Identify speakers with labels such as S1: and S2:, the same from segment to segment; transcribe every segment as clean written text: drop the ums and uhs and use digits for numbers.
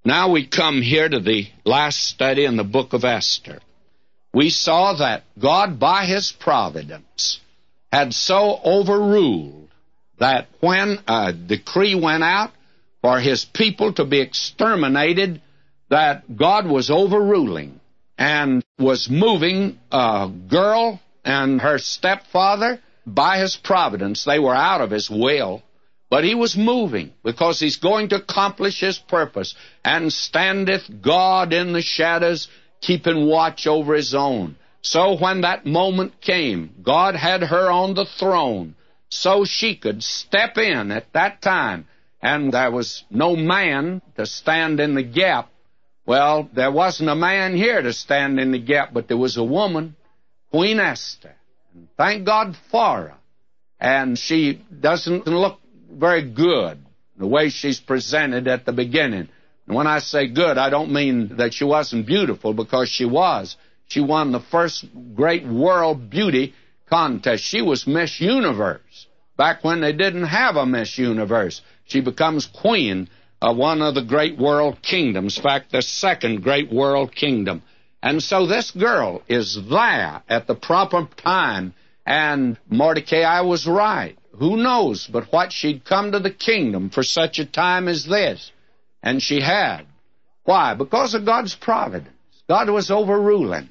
S1: Now we come here to the last study in the book of Esther. We saw that God, by His providence, had so overruled that when a decree went out for His people to be exterminated, that God was overruling and was moving a girl and her stepfather by His providence. They were out of His will. But He was moving because He's going to accomplish His purpose. And standeth God in the shadows, keeping watch over His own. So when that moment came, God had her on the throne so she could step in at that time. And there was no man to stand in the gap. Well, there wasn't a man here to stand in the gap, but there was a woman, Queen Esther. And thank God for her. And she doesn't look very good, the way she's presented at the beginning. And when I say good, I don't mean that she wasn't beautiful, because she was. She won the first great world beauty contest. She was Miss Universe, back when they didn't have a Miss Universe. She becomes queen of one of the great world kingdoms, in fact, the second great world kingdom. And so this girl is there at the proper time, and Mordecai was right. Who knows but what she'd come to the kingdom for such a time as this? And she had. Why? Because of God's providence. God was overruling.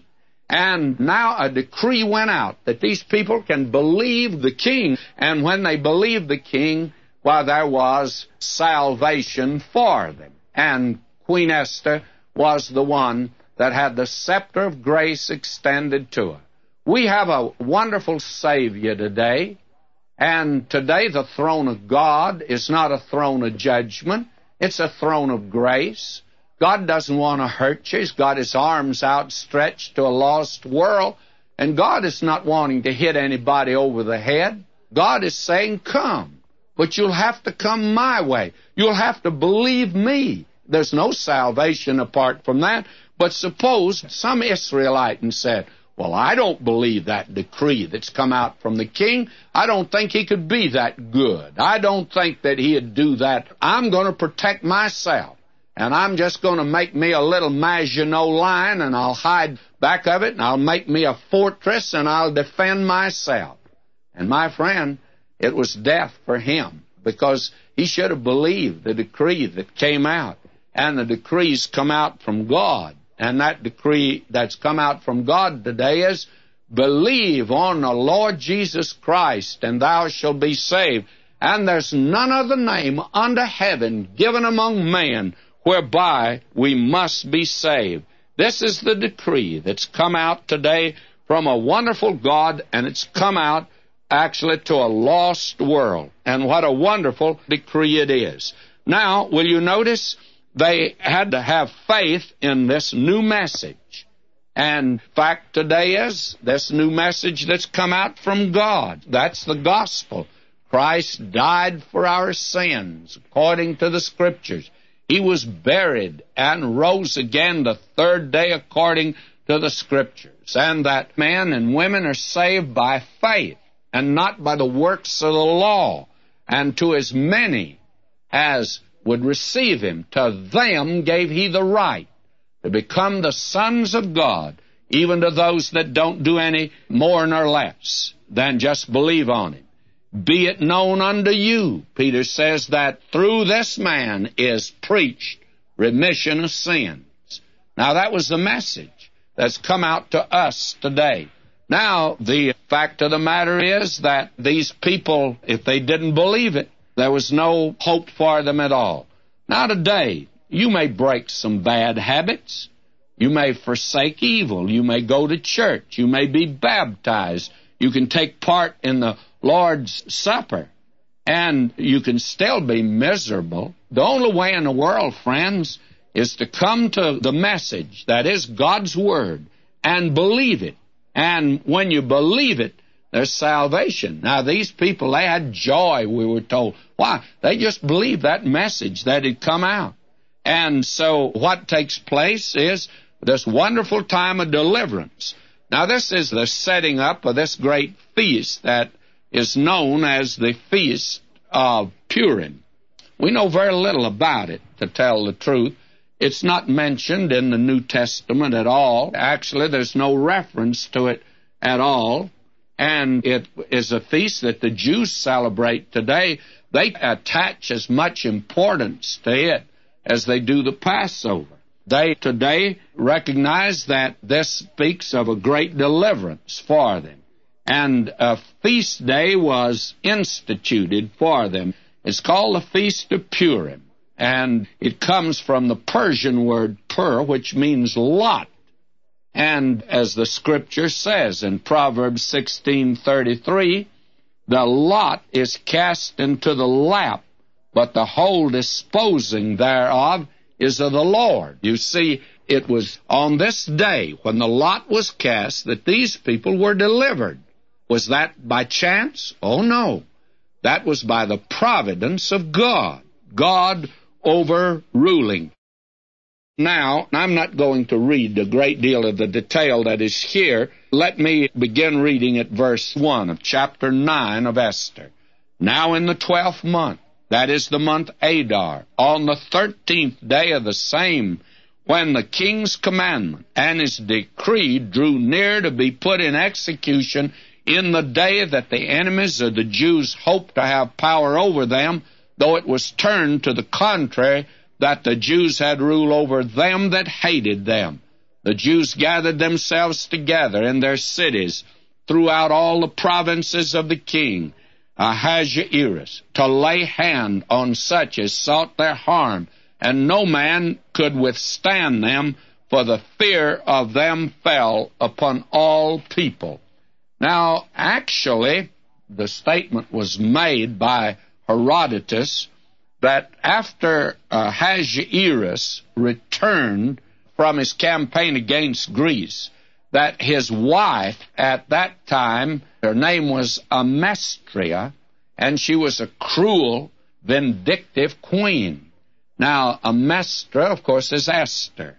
S1: And now a decree went out that these people can believe the king. And when they believed the king, well, there was salvation for them. And Queen Esther was the one that had the scepter of grace extended to her. We have a wonderful Savior today. And today the throne of God is not a throne of judgment. It's a throne of grace. God doesn't want to hurt you. He's got His arms outstretched to a lost world. And God is not wanting to hit anybody over the head. God is saying, come. But you'll have to come my way. You'll have to believe me. There's no salvation apart from that. But suppose some Israelite said, well, I don't believe that decree that's come out from the king. I don't think he could be that good. I don't think that he'd do that. I'm going to protect myself. And I'm just going to make me a little Maginot Line, and I'll hide back of it, and I'll make me a fortress, and I'll defend myself. And my friend, it was death for him, because he should have believed the decree that came out. And the decrees come out from God. And that decree that's come out from God today is, believe on the Lord Jesus Christ, and thou shalt be saved. And there's none other name under heaven given among men whereby we must be saved. This is the decree that's come out today from a wonderful God, and it's come out actually to a lost world. And what a wonderful decree it is. Now, will you notice? They had to have faith in this new message. And fact today is this new message that's come out from God. That's the gospel. Christ died for our sins, according to the Scriptures. He was buried and rose again the third day, according to the Scriptures. And that men and women are saved by faith, and not by the works of the law. And to as many as would receive Him, to them gave He the right to become the sons of God, even to those that don't do any more nor less than just believe on Him. Be it known unto you, Peter says, that through this man is preached remission of sins. Now, that was the message that's come out to us today. Now, the fact of the matter is that these people, if they didn't believe it, there was no hope for them at all. Now today, you may break some bad habits. You may forsake evil. You may go to church. You may be baptized. You can take part in the Lord's Supper. And you can still be miserable. The only way in the world, friends, is to come to the message that is God's Word and believe it. And when you believe it, there's salvation. Now, these people, they had joy, we were told. Why? They just believed that message that had come out. And so what takes place is this wonderful time of deliverance. Now, this is the setting up of this great feast that is known as the Feast of Purim. We know very little about it, to tell the truth. It's not mentioned in the New Testament at all. Actually, there's no reference to it at all. And it is a feast that the Jews celebrate today. They attach as much importance to it as they do the Passover. They today recognize that this speaks of a great deliverance for them. And a feast day was instituted for them. It's called the Feast of Purim. And it comes from the Persian word pur, which means lot. And as the Scripture says in Proverbs 16:33, the lot is cast into the lap, but the whole disposing thereof is of the Lord. You see, it was on this day when the lot was cast that these people were delivered. Was that by chance? Oh, no. That was by the providence of God. God overruling. Now, I'm not going to read a great deal of the detail that is here. Let me begin reading at verse 1 of chapter 9 of Esther. Now in the 12th month, that is the month Adar, on the 13th day of the same, when the king's commandment and his decree drew near to be put in execution in the day that the enemies of the Jews hoped to have power over them, though it was turned to the contrary, that the Jews had rule over them that hated them. The Jews gathered themselves together in their cities throughout all the provinces of the king Ahasuerus, to lay hand on such as sought their harm, and no man could withstand them, for the fear of them fell upon all people. Now, actually, the statement was made by Herodotus that after Ahasuerus returned from his campaign against Greece, that his wife at that time, her name was Amestria, and she was a cruel, vindictive queen. Now, Amestra, of course, is Esther.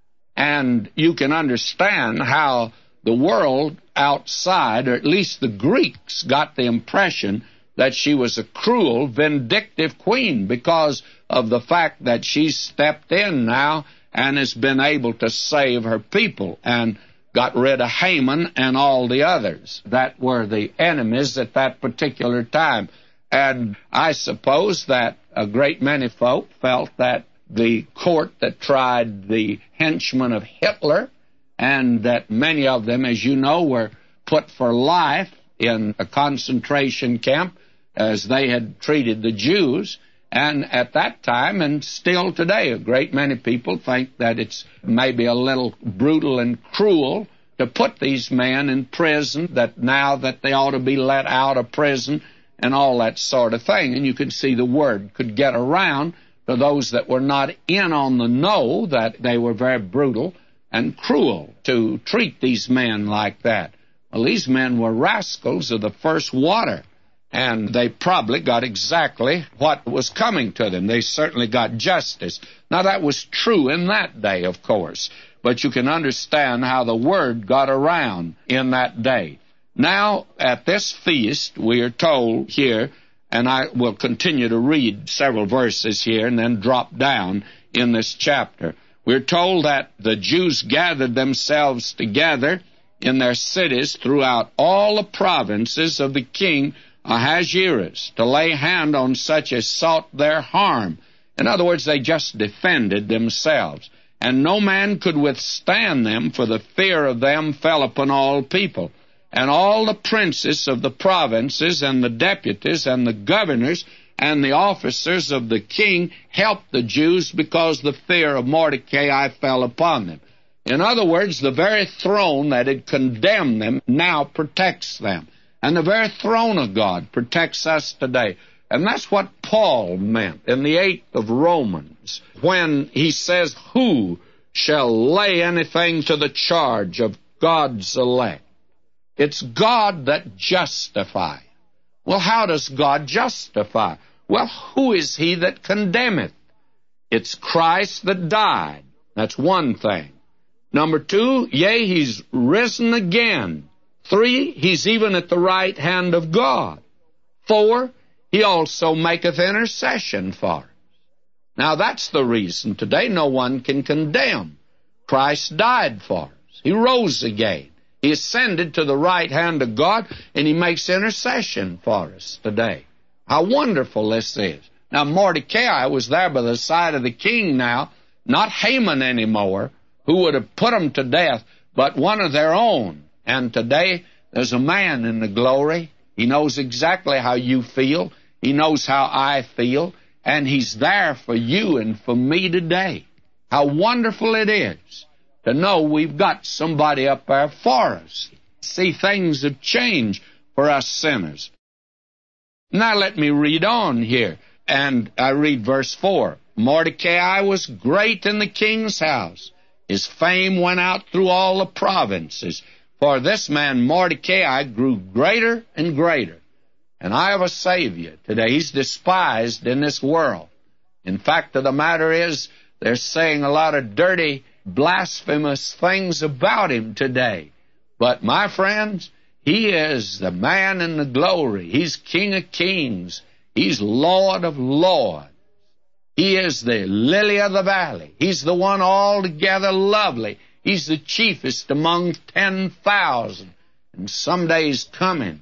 S1: And you can understand how the world outside, or at least the Greeks, got the impression that she was a cruel, vindictive queen because of the fact that she's stepped in now and has been able to save her people and got rid of Haman and all the others that were the enemies at that particular time. And I suppose that a great many folk felt that the court that tried the henchmen of Hitler, and that many of them, as you know, were put for life in a concentration camp as they had treated the Jews. And at that time, and still today, a great many people think that it's maybe a little brutal and cruel to put these men in prison, that now that they ought to be let out of prison and all that sort of thing. And you can see the word could get around to those that were not in on the know that they were very brutal and cruel to treat these men like that. Well, these men were rascals of the first water, and they probably got exactly what was coming to them. They certainly got justice. Now, that was true in that day, of course, but you can understand how the word got around in that day. Now, at this feast, we are told here, and I will continue to read several verses here and then drop down in this chapter. We're told that the Jews gathered themselves together in their cities throughout all the provinces of the king Ahasuerus to lay hand on such as sought their harm. In other words, they just defended themselves. And no man could withstand them, for the fear of them fell upon all people. And all the princes of the provinces and the deputies and the governors and the officers of the king helped the Jews because the fear of Mordecai fell upon them. In other words, the very throne that had condemned them now protects them. And the very throne of God protects us today. And that's what Paul meant in the 8th of Romans when he says, "Who shall lay anything to the charge of God's elect?" It's God that justifies. Well, how does God justify? Well, who is he that condemneth? It's Christ that died. That's one thing. Number 2, yea, he's risen again. 3, he's even at the right hand of God. 4, he also maketh intercession for us. Now, that's the reason today no one can condemn. Christ died for us. He rose again. He ascended to the right hand of God, and He makes intercession for us today. How wonderful this is. Now, Mordecai was there by the side of the king now, not Haman anymore, who would have put him to death, but one of their own. And today, there's a man in the glory. He knows exactly how you feel. He knows how I feel. And He's there for you and for me today. How wonderful it is to know we've got somebody up there for us. See, things have changed for us sinners. Now let me read on here. And I read verse 4. Mordecai was great in the king's house. His fame went out through all the provinces. For this man Mordecai grew greater and greater. And I have a Savior today. He's despised in this world. In fact, the matter is, they're saying a lot of dirty, blasphemous things about Him today. But my friends, He is the man in the glory. He's King of kings. He's Lord of lords. He is the lily of the valley. He's the one altogether lovely. He's the chiefest among 10,000. And someday He's coming.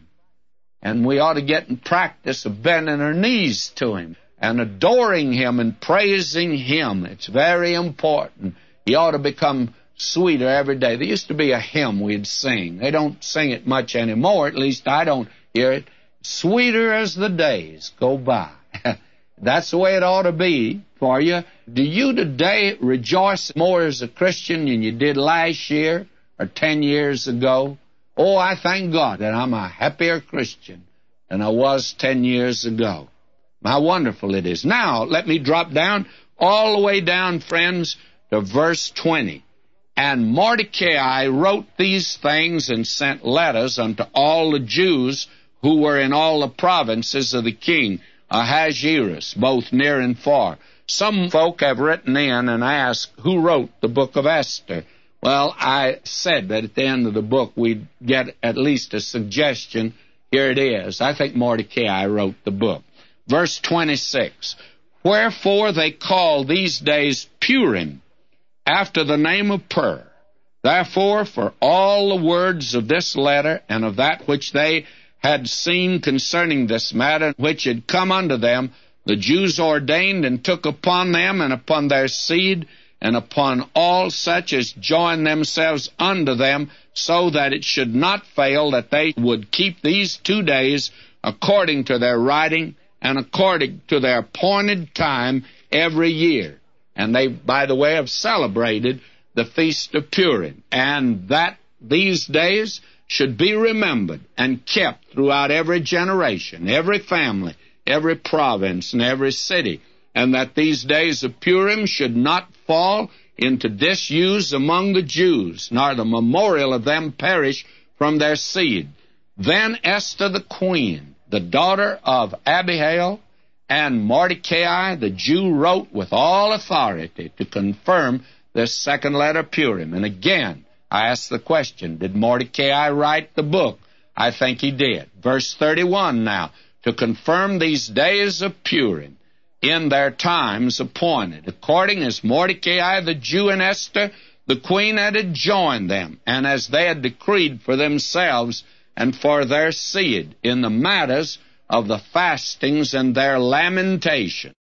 S1: And we ought to get in practice of bending our knees to Him and adoring Him and praising Him. It's very important. He ought to become sweeter every day. There used to be a hymn we'd sing. They don't sing it much anymore. At least I don't hear it. Sweeter as the days go by. That's the way it ought to be for you. Do you today rejoice more as a Christian than you did last year or 10 years ago? Oh, I thank God that I'm a happier Christian than I was 10 years ago. How wonderful it is. Now, let me drop down, all the way down, friends, to verse 20. And Mordecai wrote these things and sent letters unto all the Jews who were in all the provinces of the king Ahasuerus, both near and far. Some folk have written in and asked, who wrote the book of Esther? Well, I said that at the end of the book we'd get at least a suggestion. Here it is. I think Mordecai wrote the book. Verse 26, wherefore they call these days Purim, after the name of Pur. Therefore, for all the words of this letter and of that which they had seen concerning this matter, which had come unto them, the Jews ordained and took upon them and upon their seed and upon all such as joined themselves unto them, so that it should not fail that they would keep these 2 days according to their writing and according to their appointed time every year. And they, by the way, have celebrated the Feast of Purim, and that these days should be remembered and kept throughout every generation, every family, every province, and every city, and that these days of Purim should not fall into disuse among the Jews, nor the memorial of them perish from their seed. Then Esther the queen, the daughter of Abihail, and Mordecai the Jew wrote with all authority to confirm this second letter Purim. And again, I ask the question, did Mordecai write the book? I think he did. Verse 31 now, to confirm these days of Purim in their times appointed, according as Mordecai the Jew and Esther the queen had adjoined them, and as they had decreed for themselves and for their seed in the matters of the fastings and their lamentation.